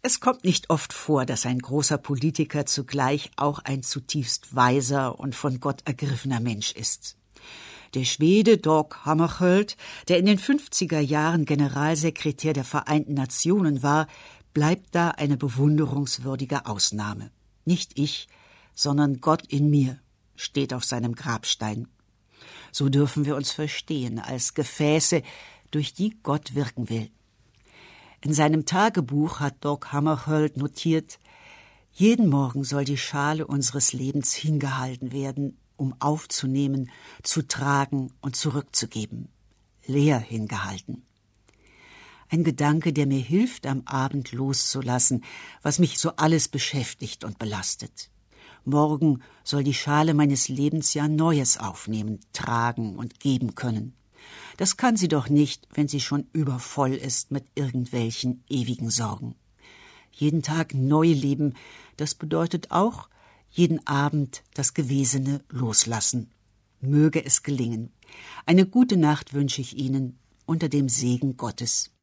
Es kommt nicht oft vor, dass ein großer Politiker zugleich auch ein zutiefst weiser und von Gott ergriffener Mensch ist. Der Schwede Dag Hammarskjöld, der in den 50er Jahren Generalsekretär der Vereinten Nationen war, bleibt da eine bewunderungswürdige Ausnahme. Nicht ich, sondern Gott in mir, steht auf seinem Grabstein. So dürfen wir uns verstehen als Gefäße, durch die Gott wirken will. In seinem Tagebuch hat Dag Hammarskjöld notiert: Jeden Morgen soll die Schale unseres Lebens hingehalten werden, um aufzunehmen, zu tragen und zurückzugeben. Leer hingehalten. Ein Gedanke, der mir hilft, am Abend loszulassen, was mich so alles beschäftigt und belastet. Morgen soll die Schale meines Lebens ja Neues aufnehmen, tragen und geben können. Das kann sie doch nicht, wenn sie schon übervoll ist mit irgendwelchen ewigen Sorgen. Jeden Tag neu leben, das bedeutet auch, jeden Abend das Gewesene loslassen. Möge es gelingen. Eine gute Nacht wünsche ich Ihnen unter dem Segen Gottes.